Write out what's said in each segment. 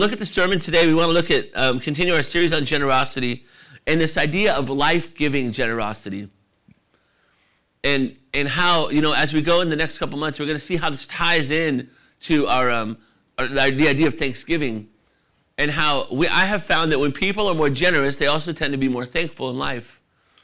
look at the sermon today. We want to look at, continue our series on generosity and this idea of life-giving generosity. And how, as we go in the next couple months, we're going to see how this ties in to the idea of Thanksgiving. And how I have found that when people are more generous, they also tend to be more thankful in life.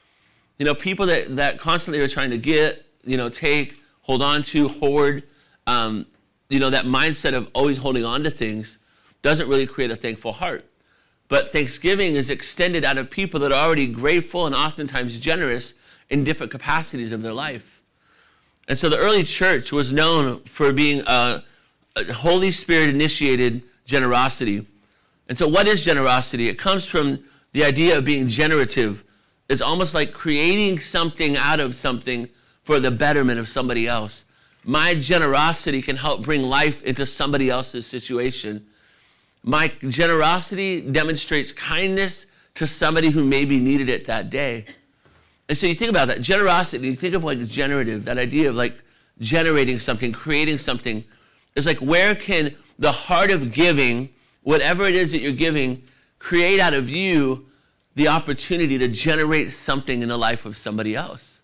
People that constantly are trying to get, take, hold on to, hoard, that mindset of always holding on to things doesn't really create a thankful heart. But Thanksgiving is extended out of people that are already grateful and oftentimes generous in different capacities of their life. And so the early church was known for being a Holy Spirit-initiated generosity. And so what is generosity? It comes from the idea of being generative. It's almost like creating something out of something for the betterment of somebody else. My generosity can help bring life into somebody else's situation. My generosity demonstrates kindness to somebody who maybe needed it that day. And so you think about that. Generosity, you think of like generative, that idea of like generating something, creating something. It's like, where can the heart of giving, whatever it is that you're giving, create out of you the opportunity to generate something in the life of somebody else?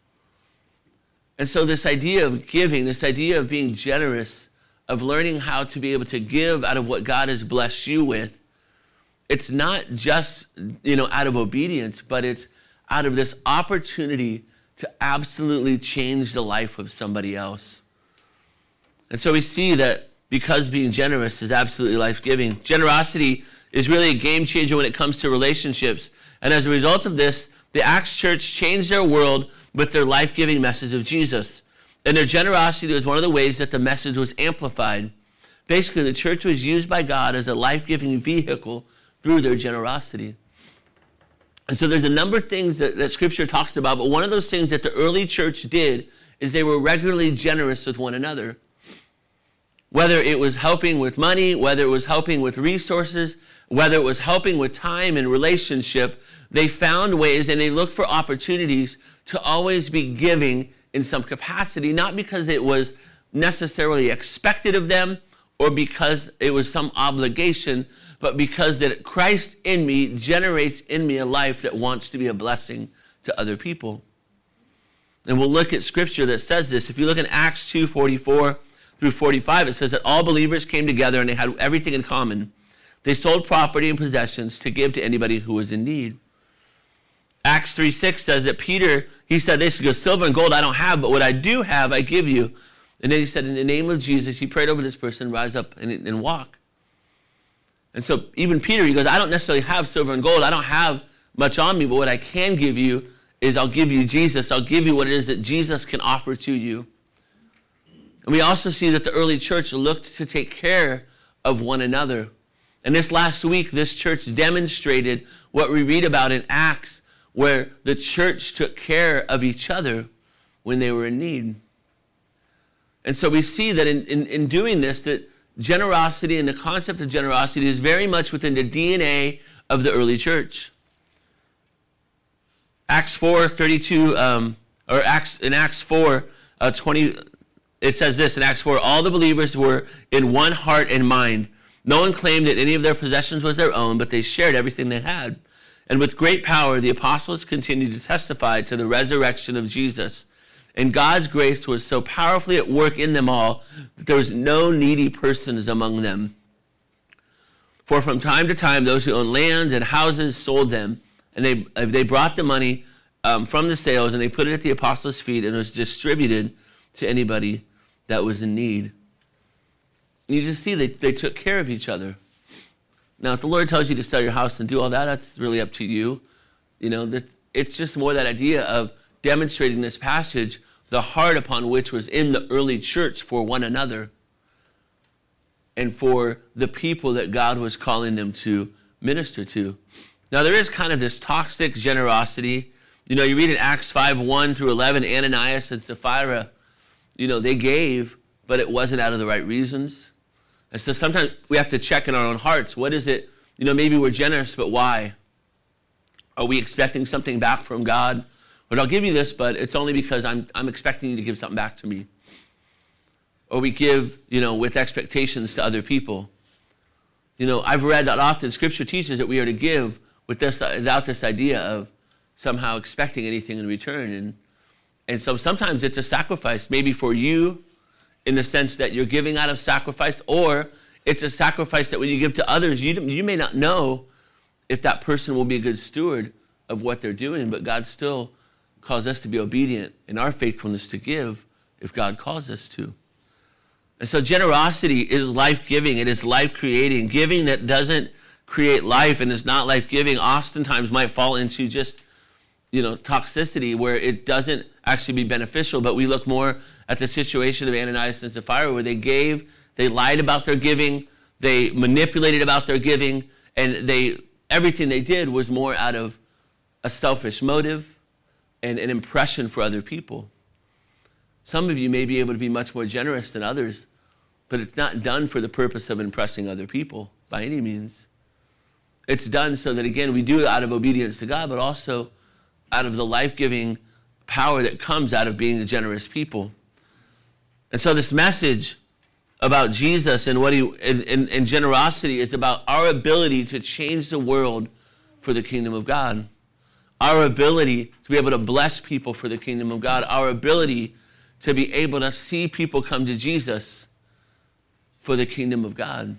And so this idea of giving, this idea of being generous, of learning how to be able to give out of what God has blessed you with, it's not just, out of obedience, but it's out of this opportunity to absolutely change the life of somebody else. And so we see that because being generous is absolutely life-giving, generosity is really a game changer when it comes to relationships. And as a result of this, the Acts church changed their world with their life-giving message of Jesus. And their generosity was one of the ways that the message was amplified. Basically, the church was used by God as a life-giving vehicle through their generosity. And so there's a number of things that Scripture talks about, but one of those things that the early church did is they were regularly generous with one another. Whether it was helping with money, whether it was helping with resources, whether it was helping with time and relationship, they found ways and they looked for opportunities to always be giving in some capacity, not because it was necessarily expected of them or because it was some obligation, but because that Christ in me generates in me a life that wants to be a blessing to other people. And we'll look at Scripture that says this. If you look in Acts 2:44 through 45, it says that all believers came together and they had everything in common. They sold property and possessions to give to anybody who was in need. Acts 3:6 says that Peter, he said this, he goes, silver and gold I don't have, but what I do have I give you. And then he said, in the name of Jesus, he prayed over this person, rise up and walk. And so even Peter, he goes, I don't necessarily have silver and gold. I don't have much on me, but what I can give you is I'll give you Jesus. I'll give you what it is that Jesus can offer to you. And we also see that the early church looked to take care of one another. And this last week, this church demonstrated what we read about in Acts, where the church took care of each other when they were in need. And so we see that in doing this, that generosity and the concept of generosity is very much within the DNA of the early church. Acts 4:32, in Acts 4:20, it says this in Acts 4, all the believers were in one heart and mind. No one claimed that any of their possessions was their own, but they shared everything they had. And with great power, the apostles continued to testify to the resurrection of Jesus. And God's grace was so powerfully at work in them all that there was no needy persons among them. For from time to time, those who owned land and houses sold them, and they brought the money from the sales, and they put it at the apostles' feet, and it was distributed to anybody that was in need. You just see they took care of each other. Now, if the Lord tells you to sell your house and do all that, that's really up to you. It's just more that idea of demonstrating this passage, the heart upon which was in the early church for one another and for the people that God was calling them to minister to. Now, there is kind of this toxic generosity. You read in Acts 5:1 through 11, Ananias and Sapphira, they gave, but it wasn't out of the right reasons. And so sometimes we have to check in our own hearts. What is it? Maybe we're generous, but why? Are we expecting something back from God? But I'll give you this, but it's only because I'm expecting you to give something back to me. Or we give, with expectations to other people. I've read that often Scripture teaches that we are to give without this idea of somehow expecting anything in return. And so sometimes it's a sacrifice, maybe for you in the sense that you're giving out of sacrifice, or it's a sacrifice that when you give to others, you may not know if that person will be a good steward of what they're doing, but God still calls us to be obedient in our faithfulness to give if God calls us to. And so generosity is life-giving. It is life-creating. Giving that doesn't create life and is not life-giving oftentimes might fall into just, toxicity where it doesn't actually be beneficial. But we look more at the situation of Ananias and Sapphira, where they gave, they lied about their giving, they manipulated about their giving, and everything they did was more out of a selfish motive and an impression for other people. Some of you may be able to be much more generous than others, but it's not done for the purpose of impressing other people by any means. It's done so that, again, we do it out of obedience to God, but also out of the life-giving power that comes out of being a generous people. And so this message about Jesus and and generosity is about our ability to change the world for the kingdom of God. Our ability to be able to bless people for the kingdom of God. Our ability to be able to see people come to Jesus for the kingdom of God.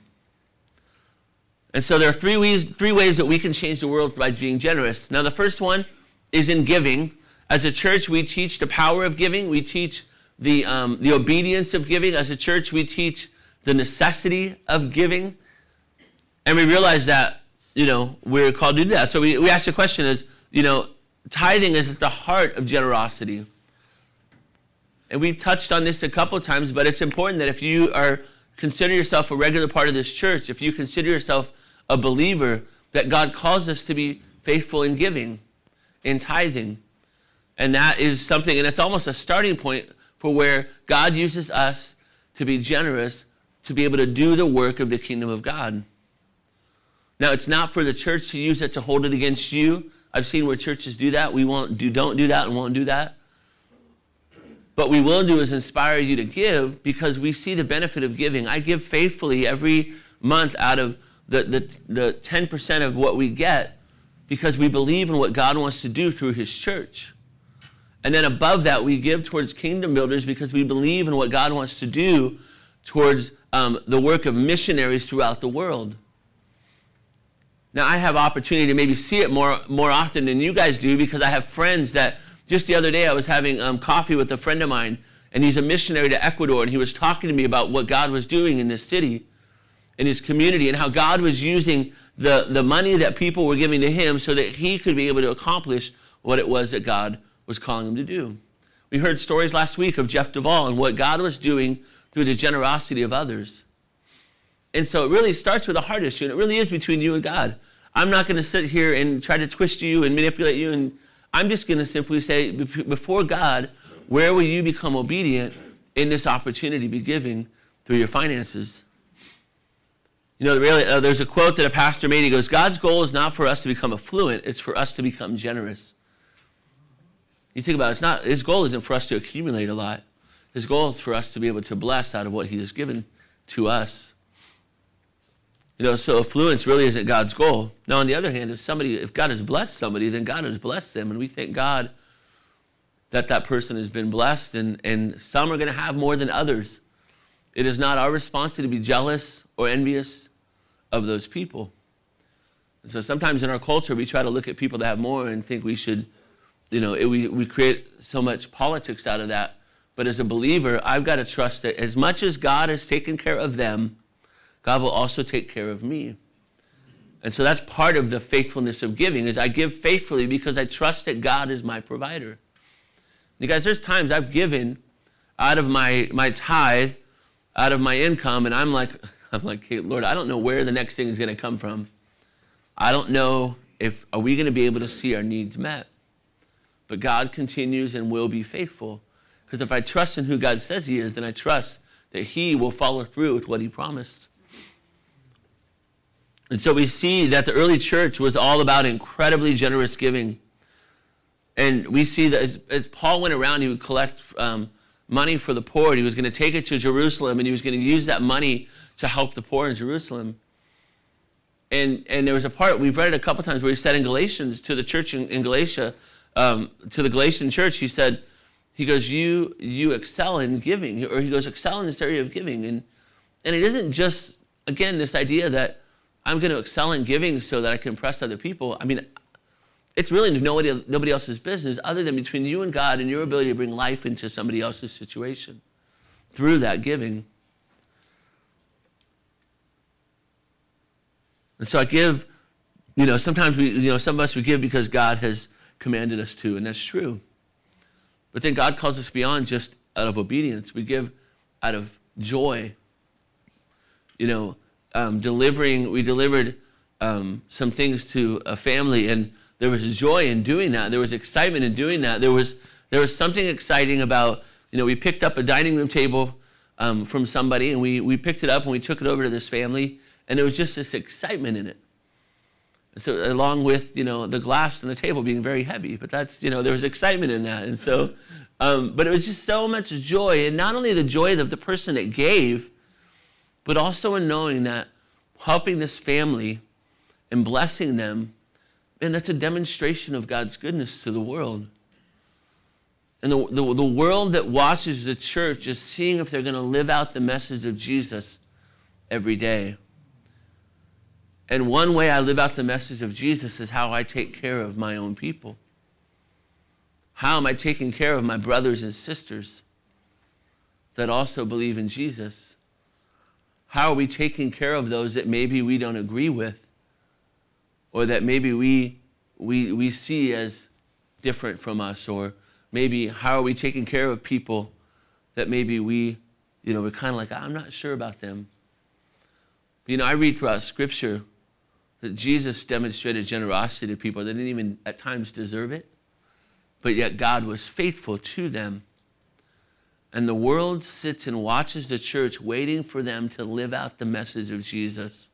And so there are three ways that we can change the world by being generous. Now, the first one is in giving. As a church, we teach the power of giving. We teach the obedience of giving. As a church, we teach the necessity of giving. And we realize that, we're called to do that. So we ask the question is, tithing is at the heart of generosity. And we've touched on this a couple of times, but it's important that if you consider yourself a regular part of this church, if you consider yourself a believer, that God calls us to be faithful in giving, in tithing. And that is something, and it's almost a starting point for where God uses us to be generous, to be able to do the work of the kingdom of God. Now, it's not for the church to use it to hold it against you. I've seen where churches do that. We don't do that and won't do that. But we will do is inspire you to give because we see the benefit of giving. I give faithfully every month out of the 10% of what we get because we believe in what God wants to do through his church. And then above that, we give towards kingdom builders because we believe in what God wants to do towards the work of missionaries throughout the world. Now, I have opportunity to maybe see it more often than you guys do because I have friends that, just the other day I was having coffee with a friend of mine, and he's a missionary to Ecuador, and he was talking to me about what God was doing in this city, in his community, and how God was using the money that people were giving to him so that he could be able to accomplish what it was that God was calling him to do. We heard stories last week of Jeff Duvall and what God was doing through the generosity of others. And so it really starts with a heart issue, and it really is between you and God. I'm not going to sit here and try to twist you and manipulate you, and I'm just going to simply say, before God, where will you become obedient in this opportunity to be giving through your finances? There's a quote that a pastor made. He goes, God's goal is not for us to become affluent, it's for us to become generous. You think about it, his goal isn't for us to accumulate a lot. His goal is for us to be able to bless out of what he has given to us. So affluence really isn't God's goal. Now, on the other hand, if God has blessed somebody, then God has blessed them, and we thank God that person has been blessed, and some are going to have more than others. It is not our responsibility to be jealous or envious of those people. And so sometimes in our culture, we try to look at people that have more and think we should, we create so much politics out of that. But as a believer, I've got to trust that as much as God has taken care of them, God will also take care of me. And so that's part of the faithfulness of giving, is I give faithfully because I trust that God is my provider. You guys, there's times I've given out of my tithe, out of my income, and I'm like, hey, Lord, I don't know where the next thing is going to come from. I don't know are we going to be able to see our needs met. But God continues and will be faithful. Because if I trust in who God says he is, then I trust that he will follow through with what he promised. And so we see that the early church was all about incredibly generous giving. And we see that as Paul went around, he would collect money for the poor, and he was going to take it to Jerusalem, and he was going to use that money to help the poor in Jerusalem. And there was a part, we've read it a couple times, where he said in Galatians to the church in Galatia, to the Galatian church, he goes, you excel in giving, or he goes, excel in this area of giving. And it isn't just, again, this idea that I'm going to excel in giving so that I can impress other people. I mean, it's really nobody else's business other than between you and God and your ability to bring life into somebody else's situation through that giving. And so I give, sometimes some of us we give because God has commanded us to, and that's true. But then God calls us beyond just out of obedience. We give out of joy. We delivered some things to a family, and there was joy in doing that. There was excitement in doing that. There was something exciting about, we picked up a dining room table from somebody, and we picked it up and we took it over to this family, and there was just this excitement in it. So along with, the glass on the table being very heavy, but that's, there was excitement in that. And so, but it was just so much joy, and not only the joy of the person that gave, but also in knowing that helping this family and blessing them, and that's a demonstration of God's goodness to the world. And the world that watches the church is seeing if they're going to live out the message of Jesus every day. And one way I live out the message of Jesus is how I take care of my own people. How am I taking care of my brothers and sisters that also believe in Jesus? How are we taking care of those that maybe we don't agree with, or that maybe we see as different from us? Or maybe how are we taking care of people that maybe we're kind of like, I'm not sure about them. I read throughout Scripture that Jesus demonstrated generosity to people that didn't even at times deserve it, but yet God was faithful to them. And the world sits and watches the church waiting for them to live out the message of Jesus.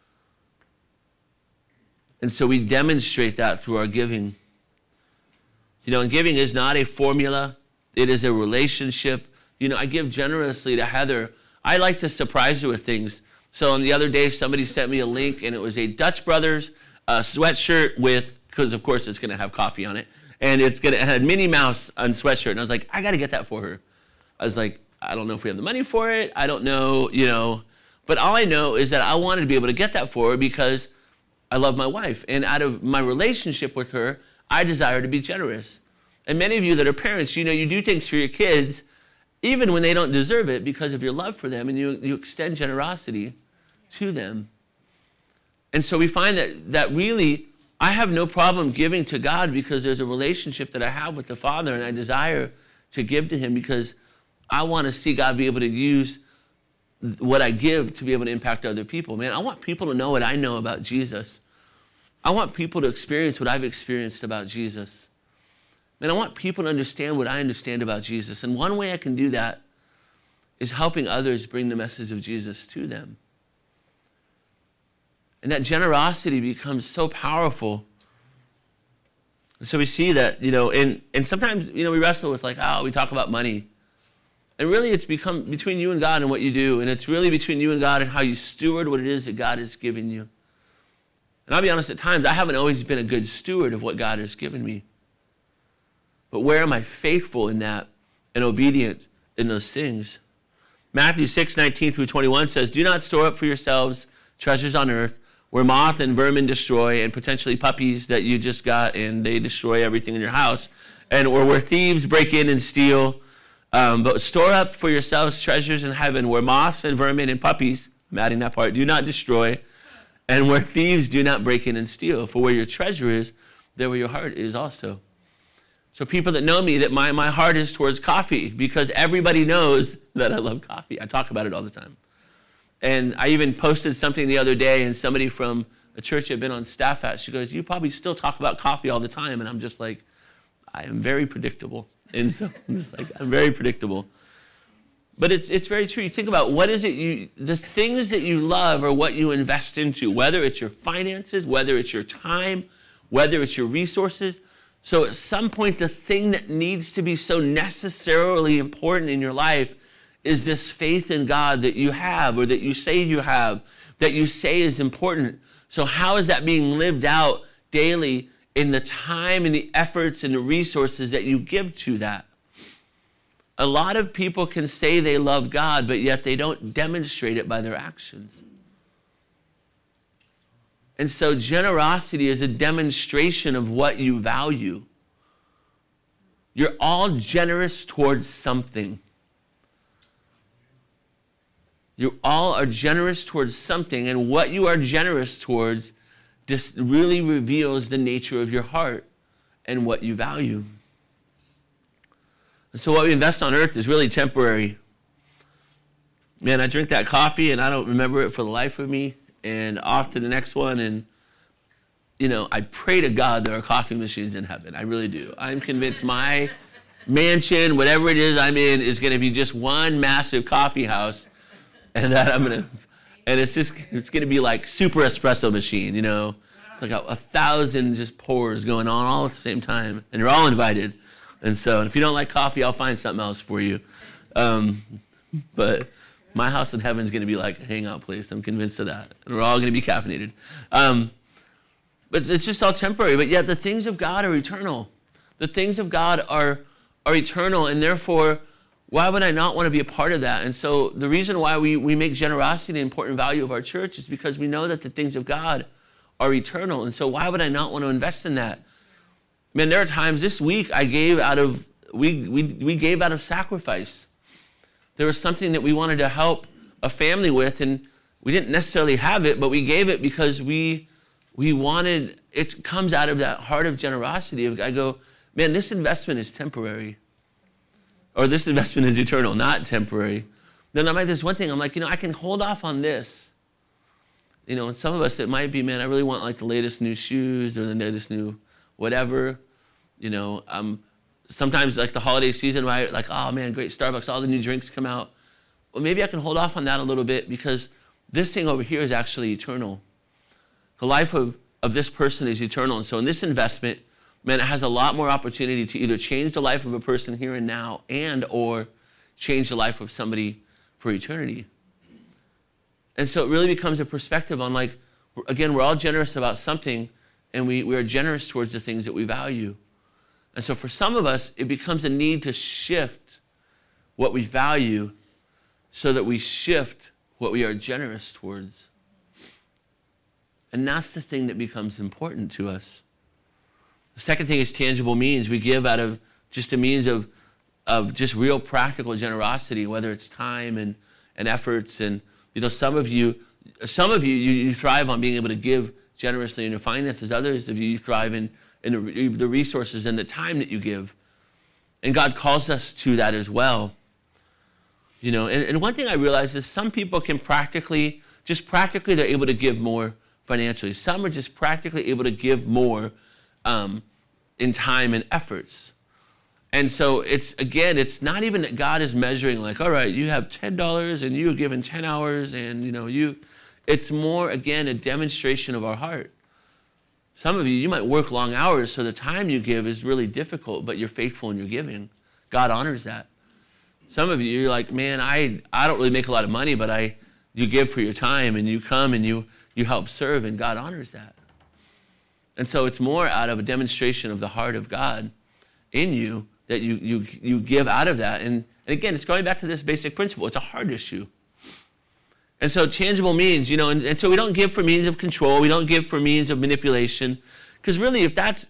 And so we demonstrate that through our giving. And giving is not a formula. It is a relationship. I give generously to Heather. I like to surprise her with things. So the other day, somebody sent me a link, and it was a Dutch Brothers sweatshirt because of course it's going to have coffee on it, and it had Minnie Mouse on sweatshirt. And I was like, I got to get that for her. I was like, I don't know if we have the money for it. I don't know, But all I know is that I wanted to be able to get that for her because I love my wife. And out of my relationship with her, I desire to be generous. And many of you that are parents, you do things for your kids even when they don't deserve it because of your love for them, and you extend generosity to them. And so we find that really, I have no problem giving to God because there's a relationship that I have with the Father, and I desire to give to Him because I want to see God be able to use what I give to be able to impact other people. Man, I want people to know what I know about Jesus. I want people to experience what I've experienced about Jesus. Man, I want people to understand what I understand about Jesus. And one way I can do that is helping others bring the message of Jesus to them. And that generosity becomes so powerful. And so we see that, and sometimes, we wrestle with we talk about money. And really it's become between you and God and what you do. And it's really between you and God and how you steward what it is that God has given you. And I'll be honest, at times, I haven't always been a good steward of what God has given me. But where am I faithful in that and obedient in those things? Matthew 6:19-21 says, "Do not store up for yourselves treasures on earth, where moth and vermin destroy, and potentially puppies that you just got, and they destroy everything in your house, or where thieves break in and steal. But store up for yourselves treasures in heaven, where moths and vermin and puppies," I'm adding that part, "do not destroy, and where thieves do not break in and steal. For where your treasure is, there where your heart is also." So people that know me, that my heart is towards coffee, because everybody knows that I love coffee. I talk about it all the time. And I even posted something the other day, and somebody from a church I've been on staff at, she goes, "You probably still talk about coffee all the time." And I'm just like, I am very predictable. And so I'm just like, I'm very predictable. But it's very true. You think about what is it the things that you love are what you invest into, whether it's your finances, whether it's your time, whether it's your resources. So at some point, the thing that needs to be so necessarily important in your life is this faith in God that you have, or that you say you have, that you say is important. So how is that being lived out daily in the time and the efforts and the resources that you give to that? A lot of people can say they love God, but yet they don't demonstrate it by their actions. And so generosity is a demonstration of what you value. You're all generous towards something. You all are generous towards something, and what you are generous towards just really reveals the nature of your heart and what you value. And so what we invest on earth is really temporary. Man, I drink that coffee and I don't remember it for the life of me, and off to the next one. And I pray to God there are coffee machines in heaven. I really do. I'm convinced my mansion, whatever it is I'm in, is going to be just one massive coffee house, and that it's going to be like super espresso machine, It's like 1,000 just pours going on all at the same time, and you're all invited. And so if you don't like coffee, I'll find something else for you. But my house in heaven is going to be like a hangout place. I'm convinced of that. And we're all going to be caffeinated. But it's just all temporary. But yet the things of God are eternal. The things of God are eternal, and therefore, why would I not want to be a part of that? And so the reason why we make generosity an important value of our church is because we know that the things of God are eternal. And so why would I not want to invest in that? Man, there are times this week we gave out of sacrifice. There was something that we wanted to help a family with, and we didn't necessarily have it, but we gave it because we wanted, it comes out of that heart of generosity. I go, man, this investment is temporary. Or this investment is eternal, not temporary. Then there's one thing, I'm like, I can hold off on this. And some of us, it might be, man, I really want like the latest new shoes or the latest new whatever. Sometimes like the holiday season, right? Like, oh man, great Starbucks, all the new drinks come out. Well, maybe I can hold off on that a little bit because this thing over here is actually eternal. The life of this person is eternal. And so in this investment, man, it has a lot more opportunity to either change the life of a person here and now or change the life of somebody for eternity. And so it really becomes a perspective on like, again, we're all generous about something, and we are generous towards the things that we value. And so for some of us, it becomes a need to shift what we value so that we shift what we are generous towards. And that's the thing that becomes important to us. The second thing is tangible means. We give out of just a means of just real practical generosity, whether it's time and efforts. And some of you thrive on being able to give generously in your finances. Others of you thrive in the resources and the time that you give. And God calls us to that as well. And one thing I realize is some people can practically, they're able to give more financially. Some are just practically able to give more in time and efforts. And so it's not even that God is measuring like, all right, you have $10 and you're given 10 hours and it's more, again, a demonstration of our heart. Some of you might work long hours, so the time you give is really difficult, but you're faithful in your giving. God honors that. Some of you, you're like, man, I don't really make a lot of money, but you give for your time and you come and you help serve, and God honors that. And so it's more out of a demonstration of the heart of God in you that you give out of that. And again, it's going back to this basic principle. It's a heart issue. And so tangible means, and so we don't give for means of control. We don't give for means of manipulation. Because really, if that's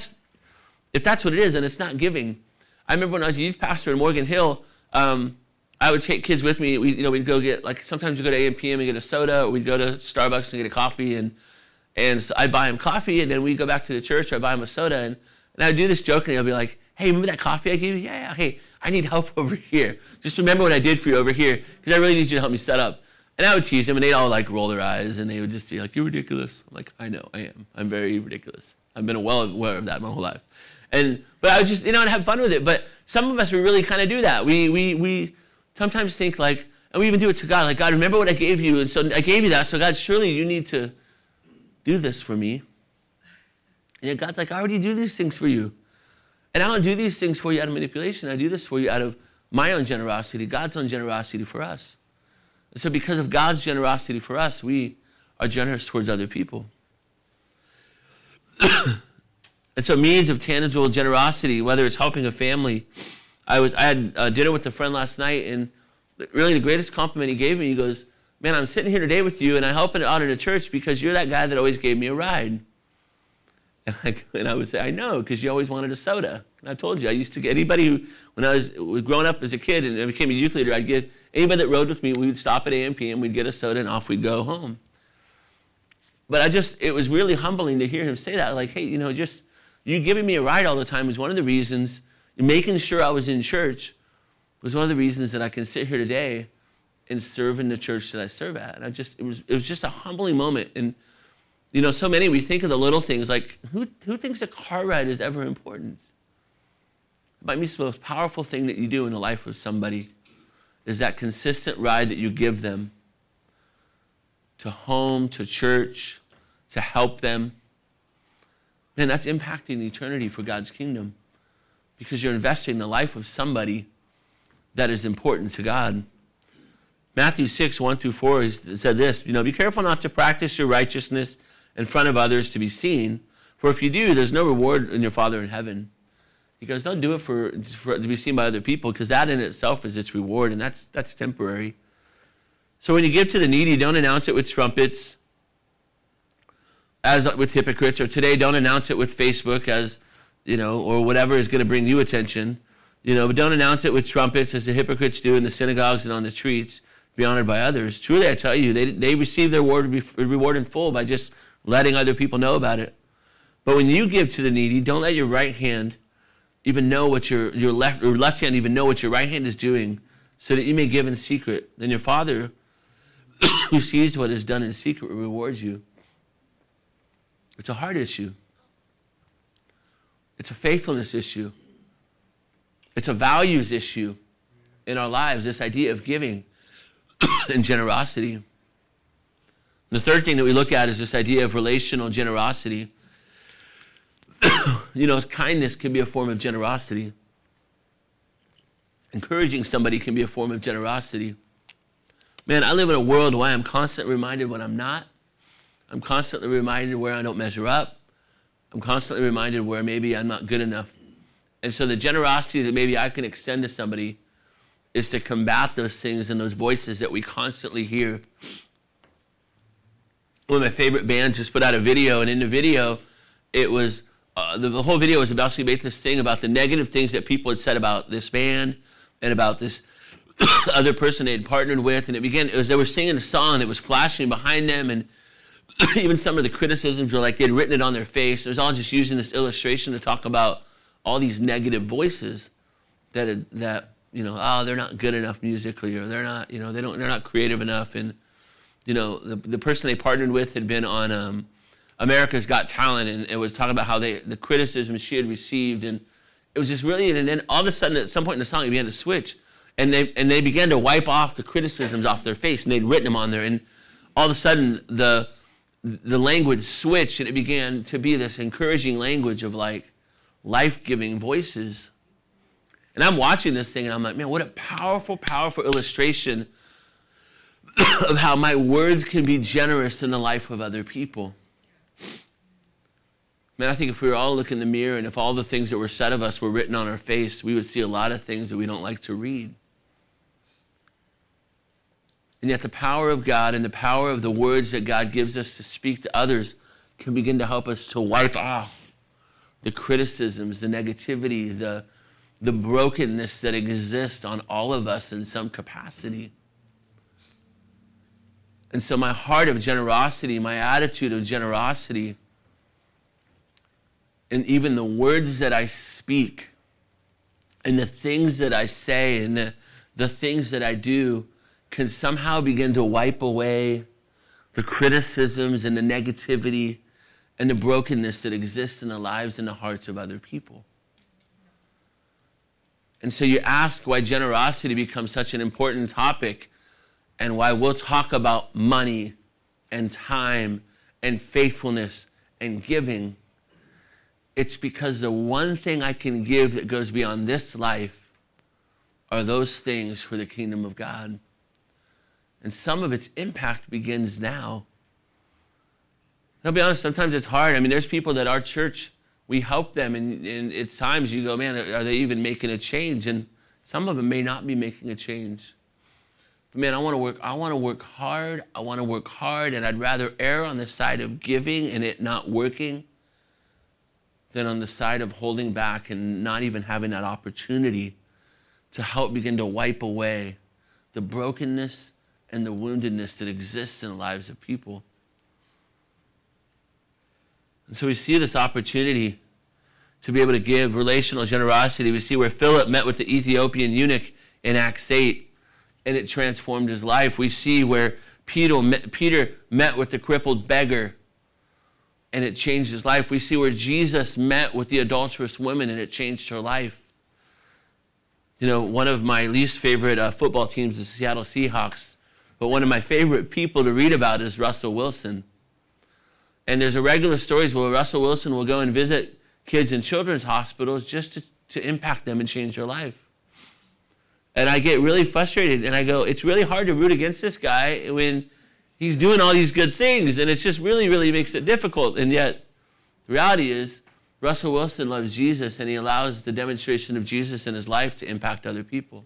what it is, then it's not giving. I remember when I was a youth pastor in Morgan Hill, I would take kids with me. We'd go get, like, sometimes we'd go to A&PM and get a soda, or we'd go to Starbucks and get a coffee, and so I'd buy them coffee, and then we'd go back to the church, or I'd buy them a soda, and I'd do this joke, and I'd be like, hey, remember that coffee I gave you? Yeah, hey, I need help over here. Just remember what I did for you over here, because I really need you to help me set up. And I would tease them, and they'd all like roll their eyes, and they would just be like, you're ridiculous. I'm like, I know, I am. I'm very ridiculous. I've been well aware of that my whole life. But I would just, and have fun with it. But some of us, we really kind of do that. We sometimes think like, and we even do it to God, like, God, remember what I gave you, and so I gave you that, so God, surely you need to do this for me. And yet God's like, I already do these things for you. And I don't do these things for you out of manipulation. I do this for you out of my own generosity, God's own generosity for us. And so because of God's generosity for us, we are generous towards other people. And so means of tangible generosity, whether it's helping a family. I had dinner with a friend last night, and really the greatest compliment he gave me, he goes, man, I'm sitting here today with you, and I'm helping out in a church because you're that guy that always gave me a ride. And I would say, I know, because you always wanted a soda. And I told you, I used to get anybody who, when I was growing up as a kid and I became a youth leader, I'd get anybody that rode with me, we would stop at AMP and we'd get a soda and off we'd go home. But it was really humbling to hear him say that. Like, hey, you giving me a ride all the time was one of the reasons, making sure I was in church was one of the reasons that I can sit here today and serve in the church that I serve at. And it was just a humbling moment. And, so many, we think of the little things, like who thinks a car ride is ever important? It might be the most powerful thing that you do in the life of somebody is that consistent ride that you give them to home, to church, to help them. Man, that's impacting eternity for God's kingdom because you're investing in the life of somebody that is important to God. Matthew 6, 1 through 4, he said this, be careful not to practice your righteousness in front of others to be seen, for if you do, there's no reward in your Father in heaven. He goes, don't do it for to be seen by other people, because that in itself is its reward, and that's temporary. So when you give to the needy, don't announce it with trumpets, as with hypocrites, or today don't announce it with Facebook as, or whatever is going to bring you attention. But don't announce it with trumpets as the hypocrites do in the synagogues and on the streets, to be honored by others. Truly, I tell you, they receive their reward in full by just letting other people know about it. But when you give to the needy, don't let your right hand even know what your left hand even know what your right hand is doing, so that you may give in secret. Then your Father, who sees what is done in secret, rewards you. It's a heart issue. It's a faithfulness issue. It's a values issue in our lives, this idea of giving and generosity. The third thing that we look at is this idea of relational generosity. Kindness can be a form of generosity. Encouraging somebody can be a form of generosity. Man, I live in a world where I'm constantly reminded when I'm not. I'm constantly reminded where I don't measure up. I'm constantly reminded where maybe I'm not good enough. And so the generosity that maybe I can extend to somebody is to combat those things and those voices that we constantly hear. One of my favorite bands just put out a video, and in the video, it was, the whole video was basically made this thing about the negative things that people had said about this band and about this other person they had partnered with, and they were singing a song that was flashing behind them, and even some of the criticisms were like they'd written it on their face. It was all just using this illustration to talk about all these negative voices that they're not good enough musically, or they're not, they're not creative enough, and the person they partnered with had been on America's Got Talent, and it was talking about how the criticism she had received, and it was just really, and then all of a sudden at some point in the song it began to switch, and they began to wipe off the criticisms off their face, and they'd written them on there, and all of a sudden the language switched, and it began to be this encouraging language of like life-giving voices. And I'm watching this thing, and I'm like, man, what a powerful, powerful illustration of how my words can be generous in the life of other people. Man, I think if we were all looking in the mirror, and if all the things that were said of us were written on our face, we would see a lot of things that we don't like to read. And yet the power of God and the power of the words that God gives us to speak to others can begin to help us to wipe off the criticisms, the negativity, the brokenness that exists on all of us in some capacity. And so my heart of generosity, my attitude of generosity, and even the words that I speak, and the things that I say, and the things that I do, can somehow begin to wipe away the criticisms and the negativity and the brokenness that exists in the lives and the hearts of other people. And so you ask why generosity becomes such an important topic, and why we'll talk about money and time and faithfulness and giving. It's because the one thing I can give that goes beyond this life are those things for the kingdom of God. And some of its impact begins now. I'll be honest, sometimes it's hard. I mean, there's people that our church, we help them, and at times you go, man, are they even making a change? And some of them may not be making a change. But man, I want to work hard. I want to work hard, and I'd rather err on the side of giving and it not working than on the side of holding back and not even having that opportunity to help begin to wipe away the brokenness and the woundedness that exists in the lives of people. And so we see this opportunity to be able to give relational generosity. We see where Philip met with the Ethiopian eunuch in Acts 8, and it transformed his life. We see where Peter met with the crippled beggar, and it changed his life. We see where Jesus met with the adulterous woman, and it changed her life. You know, one of my least favorite football teams is the Seattle Seahawks, but one of my favorite people to read about is Russell Wilson. And there's a regular stories where Russell Wilson will go and visit kids in children's hospitals just to impact them and change their life. And I get really frustrated, and I go, it's really hard to root against this guy when he's doing all these good things, and it's just really, really makes it difficult. And yet, the reality is, Russell Wilson loves Jesus, and he allows the demonstration of Jesus in his life to impact other people.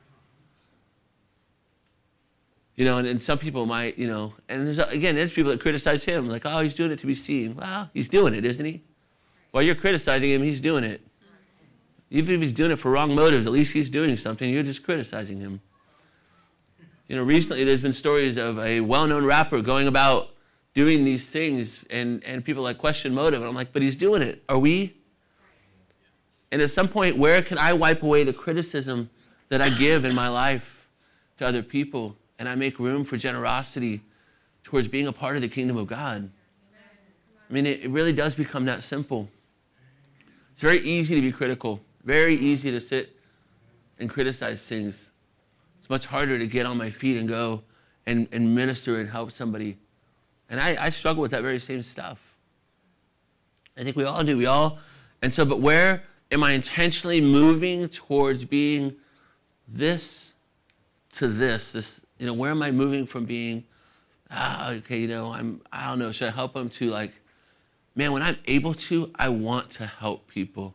You know, and some people might, you know, and there's people that criticize him, like, oh, he's doing it to be seen. Well, he's doing it, isn't he? While you're criticizing him, he's doing it. Even if he's doing it for wrong motives, at least he's doing something. You're just criticizing him. You know, recently there's been stories of a well-known rapper going about doing these things, and people like question motive. And I'm like, but he's doing it. Are we? And at some point, where can I wipe away the criticism that I give in my life to other people, and I make room for generosity towards being a part of the kingdom of God? I mean, it really does become that simple. It's very easy to be critical, very easy to sit and criticize things. It's much harder to get on my feet and go and minister and help somebody. And I struggle with that very same stuff. I think we all do. But where am I intentionally moving towards being this to this, you know, where am I moving from being, okay, you know, I don't know, should I help them, to like, man, when I'm able to, I want to help people.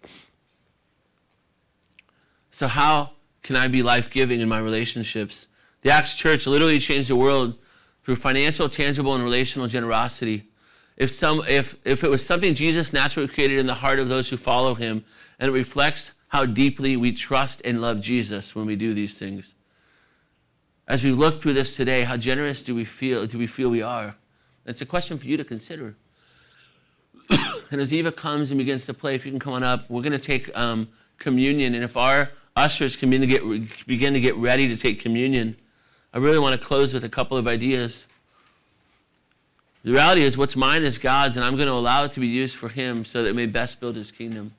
So how can I be life-giving in my relationships? The Acts Church literally changed the world through financial, tangible, and relational generosity. If it was something Jesus naturally created in the heart of those who follow him, and it reflects how deeply we trust and love Jesus when we do these things. As we look through this today, how generous do we feel we are? It's a question for you to consider. And as Eva comes and begins to play, if you can come on up, we're going to take communion. And if our ushers can begin to get ready to take communion, I really want to close with a couple of ideas. The reality is, what's mine is God's, and I'm going to allow it to be used for him so that it may best build his kingdom.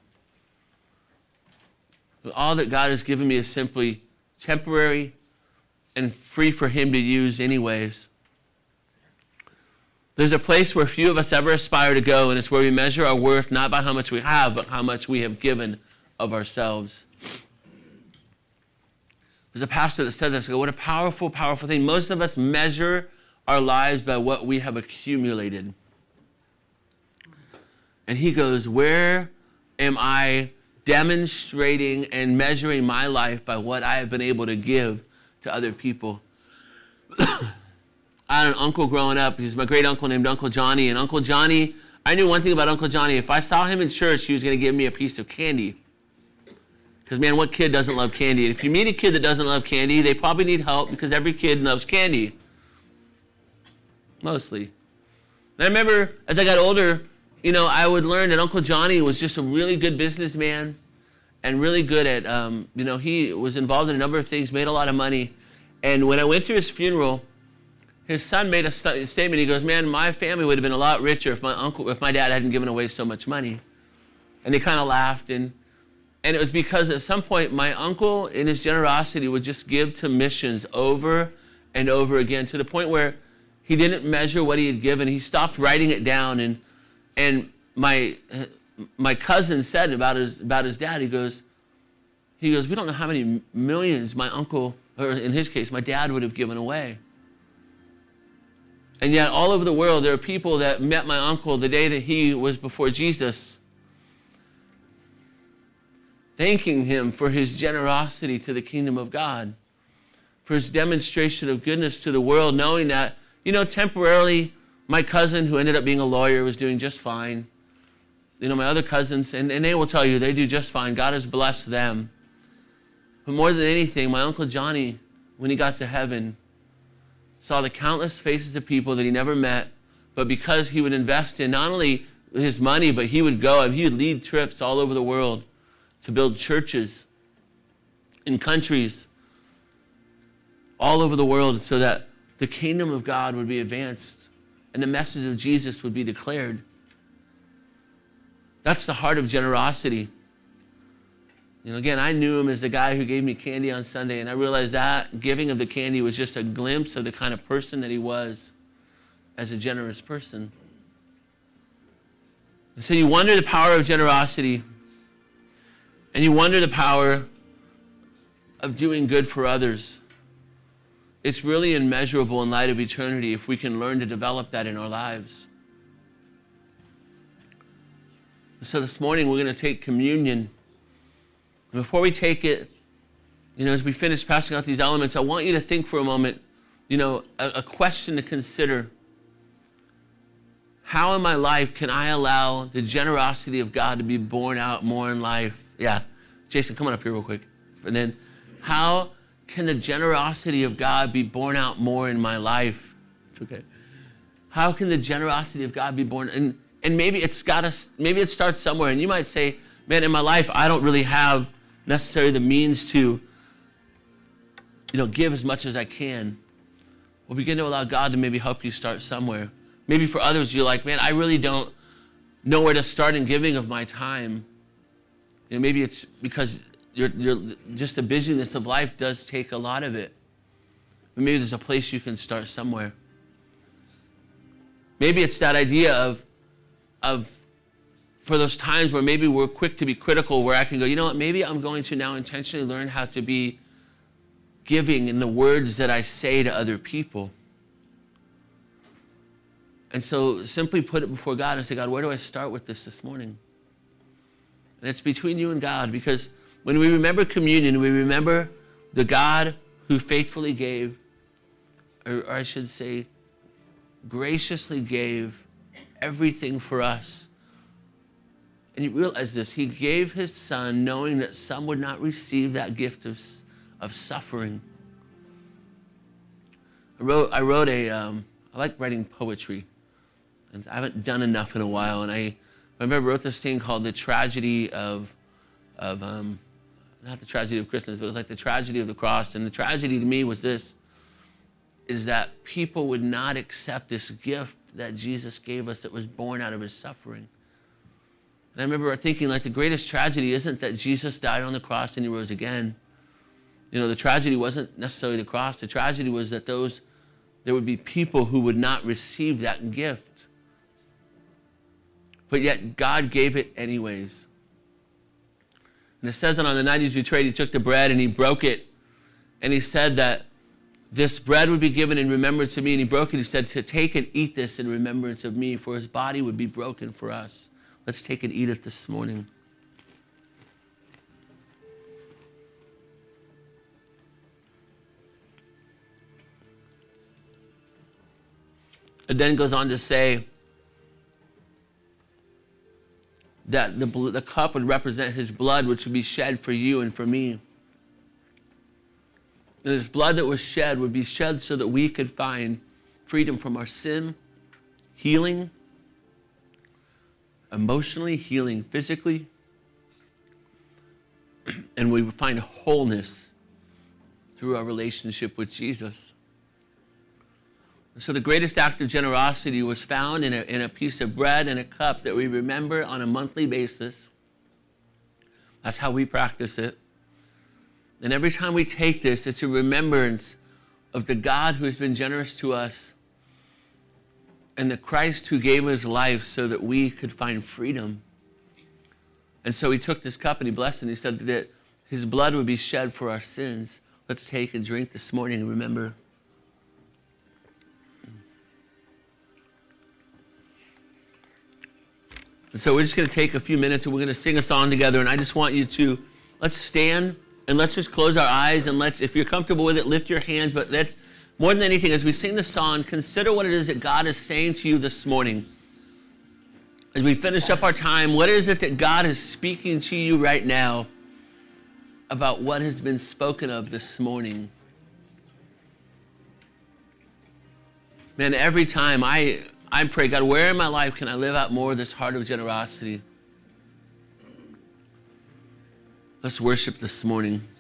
All that God has given me is simply temporary and free for him to use anyways. There's a place where few of us ever aspire to go, and it's where we measure our worth not by how much we have, but how much we have given of ourselves. There's a pastor that said this. I go, what a powerful, powerful thing. Most of us measure our lives by what we have accumulated. And he goes, where am I demonstrating and measuring my life by what I have been able to give to other people? I had an uncle growing up. He was my great uncle named Uncle Johnny. And Uncle Johnny, I knew one thing about Uncle Johnny. If I saw him in church, he was going to give me a piece of candy. Because, man, what kid doesn't love candy? And if you meet a kid that doesn't love candy, they probably need help, because every kid loves candy. Mostly. And I remember as I got older, you know, I would learn that Uncle Johnny was just a really good businessman and really good at, you know, he was involved in a number of things, made a lot of money. And when I went to his funeral, his son made a statement. He goes, man, my family would have been a lot richer if my dad hadn't given away so much money. And they kind of laughed. And it was because at some point, my uncle, in his generosity, would just give to missions over and over again, to the point where he didn't measure what he had given. He stopped writing it down. And my cousin said about his dad, he goes, we don't know how many millions my uncle, or in his case, my dad would have given away. And yet all over the world, there are people that met my uncle the day that he was before Jesus, thanking him for his generosity to the kingdom of God, for his demonstration of goodness to the world, knowing that, temporarily my cousin who ended up being a lawyer was doing just fine. My other cousins, and they will tell you, they do just fine. God has blessed them. But more than anything, my Uncle Johnny, when he got to heaven, saw the countless faces of people that he never met, but because he would invest in not only his money, but he would go and he would lead trips all over the world to build churches in countries all over the world so that the kingdom of God would be advanced and the message of Jesus would be declared. That's the heart of generosity. Again, I knew him as the guy who gave me candy on Sunday, and I realized that giving of the candy was just a glimpse of the kind of person that he was as a generous person. And so you wonder the power of generosity, and you wonder the power of doing good for others. It's really immeasurable in light of eternity if we can learn to develop that in our lives. So this morning we're going to take communion. And before we take it, as we finish passing out these elements, I want you to think for a moment, a question to consider. How in my life can I allow the generosity of God to be born out more in life? Yeah, Jason, come on up here real quick. And then, how can the generosity of God be born out more in my life? It's okay. How can the generosity of God be born? And maybe it starts somewhere. And you might say, man, in my life, I don't really have necessarily the means to, give as much as I can. Well, begin to allow God to maybe help you start somewhere. Maybe for others, you're like, man, I really don't know where to start in giving of my time. Maybe it's because you're just the busyness of life does take a lot of it. But maybe there's a place you can start somewhere. Maybe it's that idea of for those times where maybe we're quick to be critical, where I can go, you know what, maybe I'm going to now intentionally learn how to be giving in the words that I say to other people. And so simply put it before God and say, God, where do I start with this morning? And it's between you and God, because when we remember communion, we remember the God who faithfully gave, or I should say, graciously gave everything for us. And you realize this, he gave his son knowing that some would not receive that gift of suffering. I like writing poetry, and I haven't done enough in a while, and I remember I wrote this thing called The Tragedy of not the tragedy of Christmas, but it was like the tragedy of the cross. And the tragedy to me was this, is that people would not accept this gift that Jesus gave us that was born out of his suffering. And I remember thinking, like, the greatest tragedy isn't that Jesus died on the cross and he rose again. The tragedy wasn't necessarily the cross. The tragedy was that there would be people who would not receive that gift. But yet God gave it anyways. And it says that on the night he was betrayed, he took the bread and he broke it. And he said that this bread would be given in remembrance of me. And he broke it. He said to take and eat this in remembrance of me, for his body would be broken for us. Let's take and eat it this morning. It then goes on to say that the cup would represent his blood, which would be shed for you and for me. And this blood that was shed would be shed so that we could find freedom from our sin, healing, emotionally, healing physically, and we would find wholeness through our relationship with Jesus. So the greatest act of generosity was found in a piece of bread and a cup that we remember on a monthly basis. That's how we practice it. And every time we take this, it's a remembrance of the God who has been generous to us and the Christ who gave his life so that we could find freedom. And so he took this cup and he blessed it and he said that his blood would be shed for our sins. Let's take and drink this morning and remember. And so we're just going to take a few minutes and we're going to sing a song together. And I just want you to, let's stand and let's just close our eyes and let's, if you're comfortable with it, lift your hands. But let's, more than anything, as we sing the song, consider what it is that God is saying to you this morning. As we finish up our time, what is it that God is speaking to you right now about what has been spoken of this morning? Man, every time I pray, God, where in my life can I live out more of this heart of generosity? Let's worship this morning.